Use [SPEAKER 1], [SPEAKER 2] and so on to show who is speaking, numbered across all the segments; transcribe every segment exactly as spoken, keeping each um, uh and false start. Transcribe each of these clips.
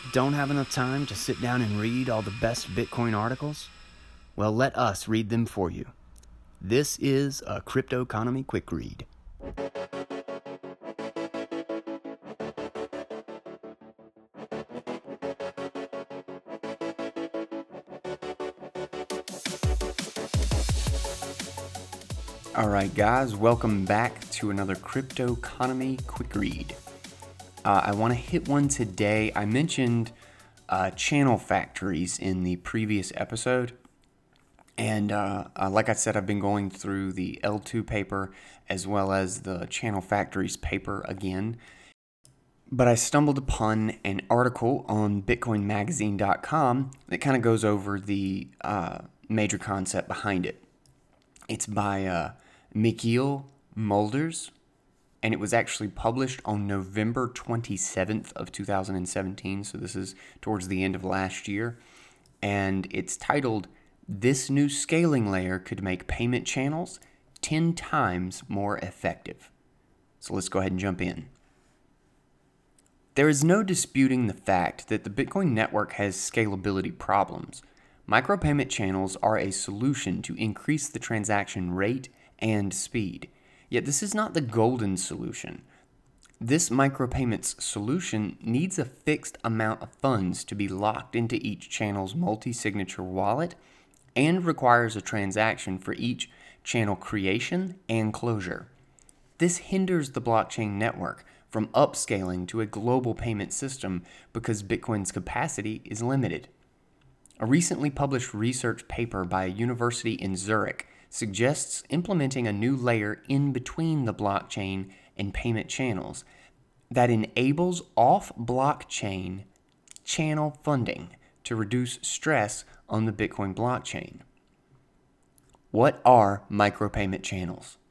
[SPEAKER 1] Don't have enough time to sit down and read all the best Bitcoin articles? Well, let us read them for you. This is a Crypto Economy Quick Read. Alright guys, welcome back to another Crypto Economy Quick Read. Uh, I want to hit one today. I mentioned uh, channel factories in the previous episode. And uh, uh, like I said, I've been going through the L two paper as well as the channel factories paper again. But I stumbled upon an article on bitcoin magazine dot com that kind of goes over the uh, major concept behind it. It's by uh, Michiel Mulders, and it was actually published on November twenty-seventh of two thousand seventeen, so this is towards the end of last year. And it's titled, "This New Scaling Layer Could Make Payment Channels ten times More Effective." So let's go ahead and jump in. There is no disputing the fact that the Bitcoin network has scalability problems. Micropayment channels are a solution to increase the transaction rate and speed. Yet this is not the golden solution. This micropayments solution needs a fixed amount of funds to be locked into each channel's multi-signature wallet and requires a transaction for each channel creation and closure. This hinders the blockchain network from upscaling to a global payment system because Bitcoin's capacity is limited. A recently published research paper by a university in Zurich suggests implementing a new layer in between the blockchain and payment channels that enables off-blockchain channel funding to reduce stress on the Bitcoin blockchain. What are micropayment channels?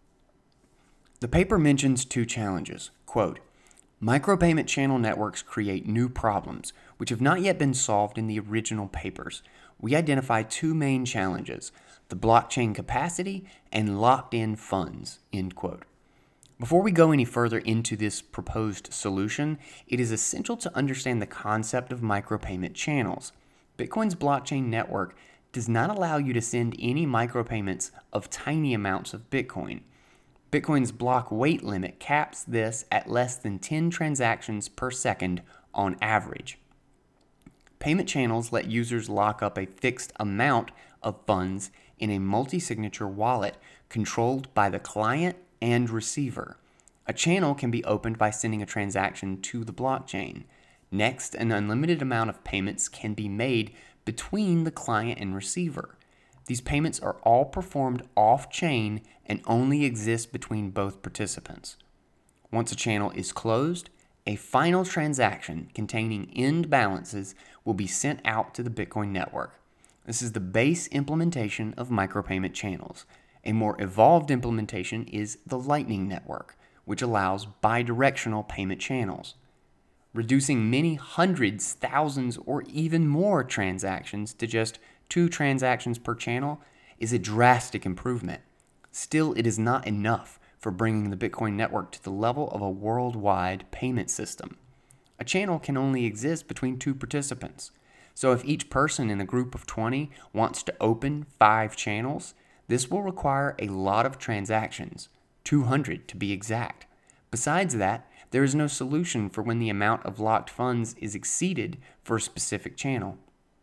[SPEAKER 1] The paper mentions two challenges. Quote, "Micropayment channel networks create new problems which have not yet been solved in the original papers. We identify two main challenges, the blockchain capacity and locked-in funds." End quote. Before we go any further into this proposed solution, it is essential to understand the concept of micropayment channels. Bitcoin's blockchain network does not allow you to send any micropayments of tiny amounts of Bitcoin. Bitcoin's block weight limit caps this at less than ten transactions per second on average. Payment channels let users lock up a fixed amount of funds in a multi-signature wallet controlled by the client and receiver. A channel can be opened by sending a transaction to the blockchain. Next, an unlimited amount of payments can be made between the client and receiver. These payments are all performed off-chain and only exist between both participants. Once a channel is closed, a final transaction containing end balances will be sent out to the Bitcoin network. This is the base implementation of micropayment channels. A more evolved implementation is the Lightning Network, which allows bidirectional payment channels. Reducing many hundreds, thousands, or even more transactions to just two transactions per channel is a drastic improvement. Still, it is not enough for bringing the Bitcoin network to the level of a worldwide payment system. A channel can only exist between two participants. So if each person in a group of twenty wants to open five channels, this will require a lot of transactions, two hundred to be exact. Besides that, there is no solution for when the amount of locked funds is exceeded for a specific channel.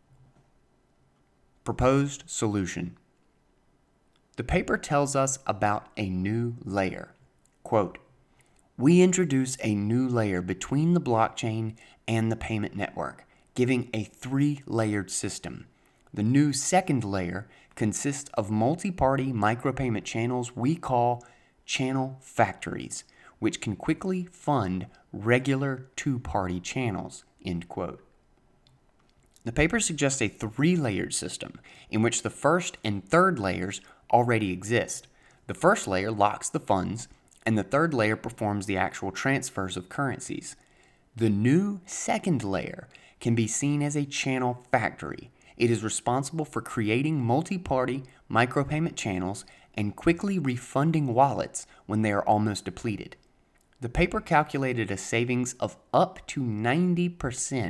[SPEAKER 1] Proposed solution. The paper tells us about a new layer. Quote, "We introduce a new layer between the blockchain and the payment network, giving a three-layered system. The new second layer consists of multi-party micropayment channels we call channel factories, which can quickly fund regular two-party channels." End quote. The paper suggests a three-layered system in which the first and third layers already exist. The first layer locks the funds, and the third layer performs the actual transfers of currencies. The new second layer can be seen as a channel factory. It is responsible for creating multi-party micropayment channels and quickly refunding wallets when they are almost depleted. The paper calculated a savings of up to ninety percent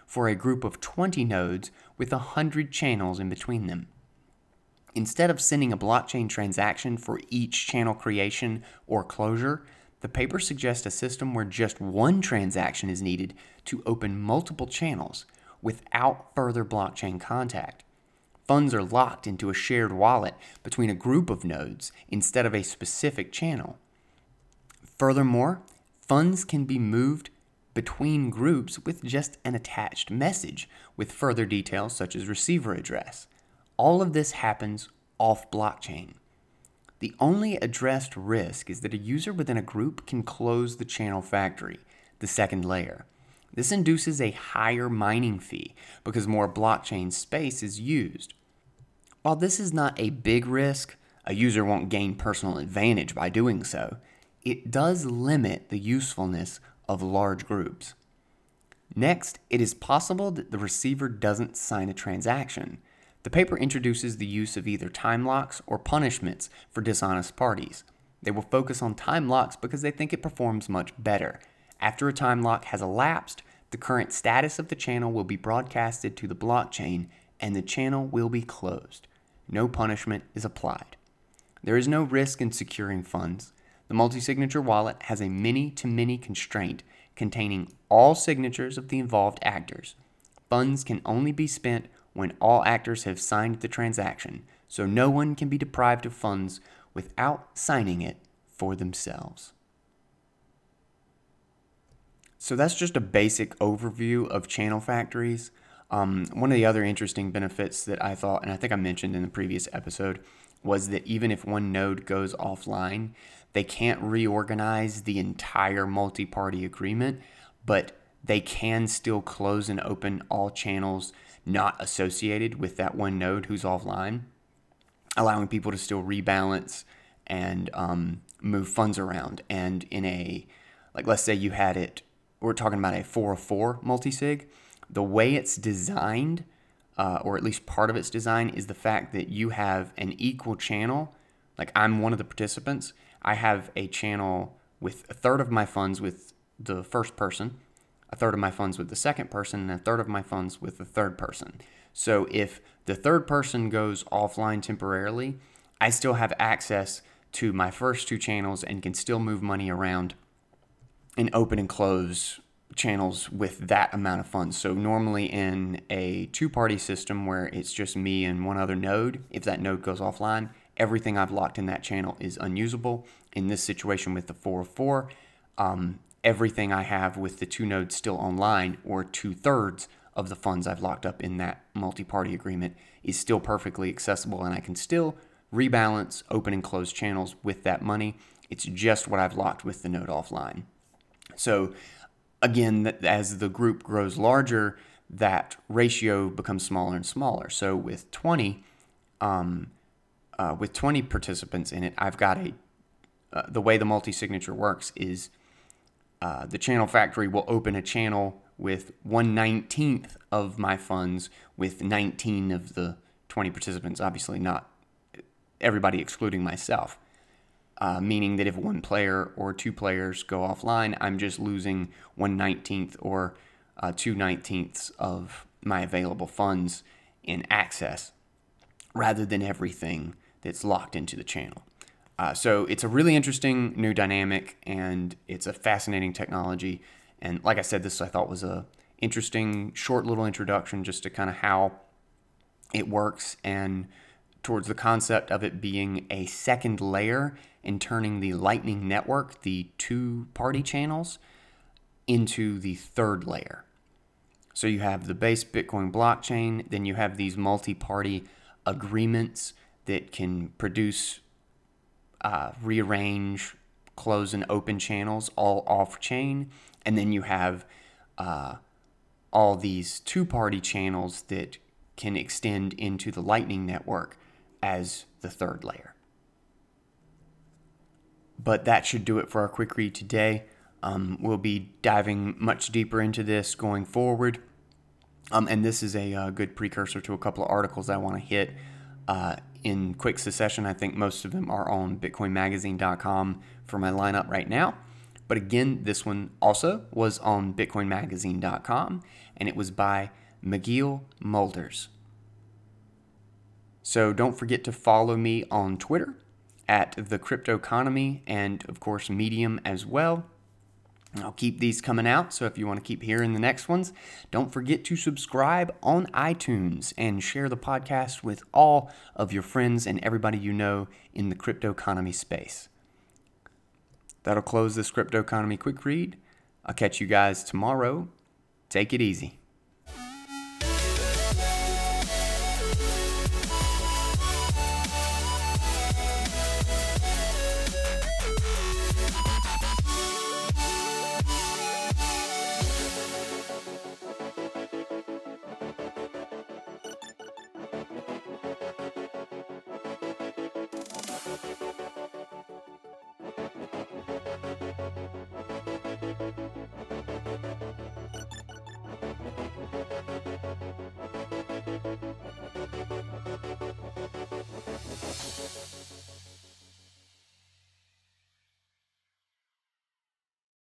[SPEAKER 1] for a group of twenty nodes with one hundred channels in between them. Instead of sending a blockchain transaction for each channel creation or closure, the paper suggests a system where just one transaction is needed to open multiple channels without further blockchain contact. Funds are locked into a shared wallet between a group of nodes instead of a specific channel. Furthermore, funds can be moved between groups with just an attached message with further details such as receiver address. All of this happens off blockchain. The only addressed risk is that a user within a group can close the channel factory, the second layer. This induces a higher mining fee because more blockchain space is used. While this is not a big risk, a user won't gain personal advantage by doing so, it does limit the usefulness of large groups. Next, it is possible that the receiver doesn't sign a transaction. The paper introduces the use of either time locks or punishments for dishonest parties. They will focus on time locks because they think it performs much better. After a time lock has elapsed, the current status of the channel will be broadcasted to the blockchain and the channel will be closed. No punishment is applied. There is no risk in securing funds. The multi-signature wallet has a many-to-many constraint containing all signatures of the involved actors. Funds can only be spent when all actors have signed the transaction, so no one can be deprived of funds without signing it for themselves. So that's just a basic overview of channel factories. Um, one of the other interesting benefits that I thought, and I think I mentioned in the previous episode, was that even if one node goes offline, they can't reorganize the entire multi-party agreement, but they can still close and open all channels not associated with that one node who's offline, allowing people to still rebalance and um, move funds around. And in a, like let's say you had it, we're talking about a four oh four multisig, the way it's designed, uh, or at least part of its design, is the fact that you have an equal channel. Like I'm one of the participants. I have a channel with a third of my funds with the first person, a third of my funds with the second person, and a third of my funds with the third person. So if the third person goes offline temporarily, I still have access to my first two channels and can still move money around and open and close channels with that amount of funds. So normally in a two-party system where it's just me and one other node, if that node goes offline, everything I've locked in that channel is unusable. In this situation with the four oh four, um, everything I have with the two nodes still online, or two-thirds of the funds I've locked up in that multi-party agreement, is still perfectly accessible, and I can still rebalance, open and close channels with that money. It's just what I've locked with the node offline. So again, as the group grows larger, that ratio becomes smaller and smaller. So with twenty, um, uh, with twenty participants in it, I've got a, uh, the way the multi-signature works is uh, the channel factory will open a channel with one nineteenth of my funds with nineteen of the twenty participants, obviously not everybody excluding myself. Uh, meaning that if one player or two players go offline, I'm just losing one nineteenth or uh, two nineteenths of my available funds in access, rather than everything that's locked into the channel. Uh, so it's a really interesting new dynamic, and it's a fascinating technology. And like I said, this I thought was a interesting short little introduction just to kind of how it works and towards the concept of it being a second layer and turning the Lightning Network, the two-party channels, into the third layer. So you have the base Bitcoin blockchain, then you have these multi-party agreements that can produce, uh, rearrange, close and open channels all off-chain, and then you have uh, all these two-party channels that can extend into the Lightning Network as the third layer. But that should do it for our quick read today. Um, we'll be diving much deeper into this going forward. Um, and this is a, uh good precursor to a couple of articles I want to hit uh, in quick succession. I think most of them are on bitcoin magazine dot com for my lineup right now. But again, this one also was on bitcoin magazine dot com. and it was by McGill Mulders. So don't forget to follow me on Twitter at The Cryptoconomy, and of course Medium as well. I'll keep these coming out, so if you want to keep hearing the next ones, don't forget to subscribe on iTunes and share the podcast with all of your friends and everybody you know in the cryptoconomy space. That'll close this Cryptoconomy Quick Read. I'll catch you guys tomorrow. Take it easy.